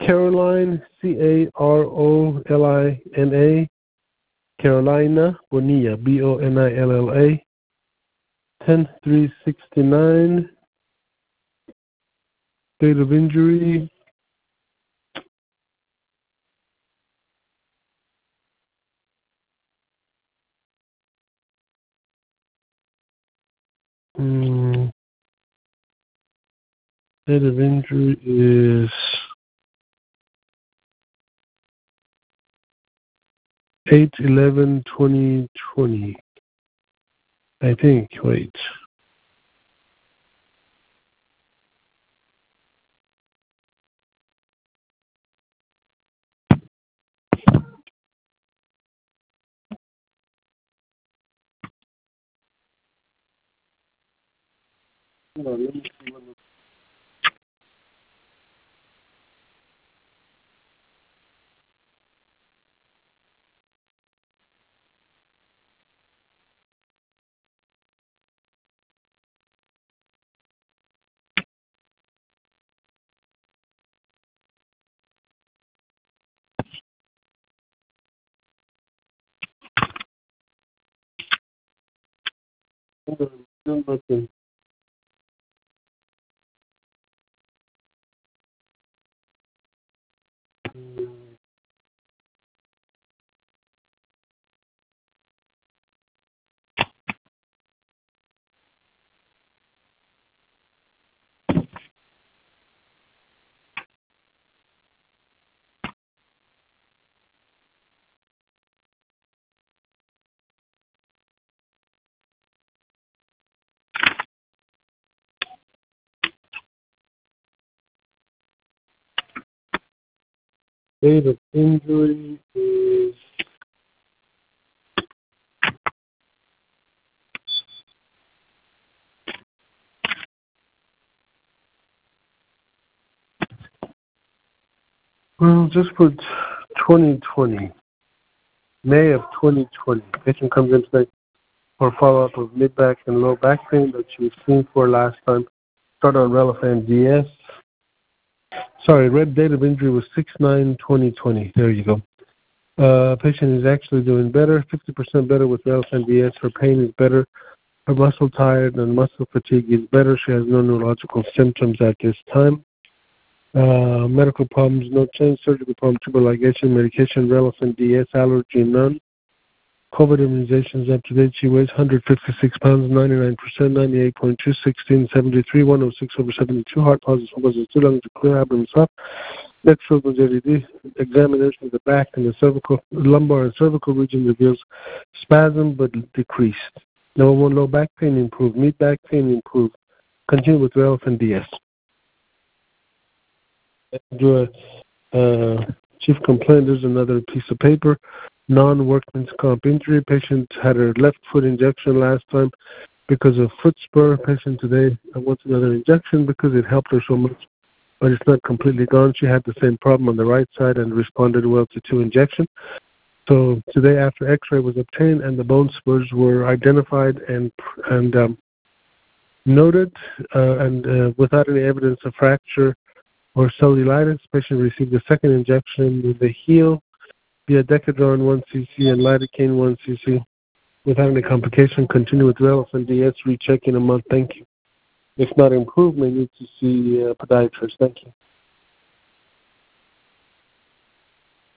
Caroline, Carolina, Carolina Bonilla, Bonilla, 10/3/69. Date of injury. Date of injury is 8/11/2020. I think. Wait. Hold on, let me see when the looking. Date of injury is just put 2020, May of 2020. Patient comes in today for follow-up of mid-back and low back pain that she was seen for last time. Start on Relafan DS. Sorry, red date of injury was 6/9/2020. There you go. Patient is actually doing better, 50% better with Relafan DS. Her pain is better. Her muscle tired and muscle fatigue is better. She has no neurological symptoms at this time. Medical problems, no change. Surgical problem, tubal ligation, medication, Relafan DS, allergy, none. COVID immunizations up to date. She weighs 156 pounds, 99%, 98.2, 16, 73, 106/72. Heart positive, was two lungs are clear, abdomen soft. Next shoulder JDD. Examination of the back and the cervical, lumbar and cervical region reveals spasm but decreased. Number 1, low back pain improved. Mid back pain improved. Continue with Relafan DS. Do a chief complaint. There's another piece of paper. Non-workman's comp injury. Patient had her left foot injection last time because of foot spur. Patient today wants another injection because it helped her so much, but it's not completely gone. She had the same problem on the right side and responded well to 2 injections. So today, after X-ray was obtained and the bone spurs were identified and noted, and without any evidence of fracture or cellulitis, patient received a second injection in the heel via Decadron 1 cc and lidocaine 1 cc. Without any complication, continue with Relafan DS. Recheck in a month. Thank you. If not improved, may need to see a podiatrist. Thank you.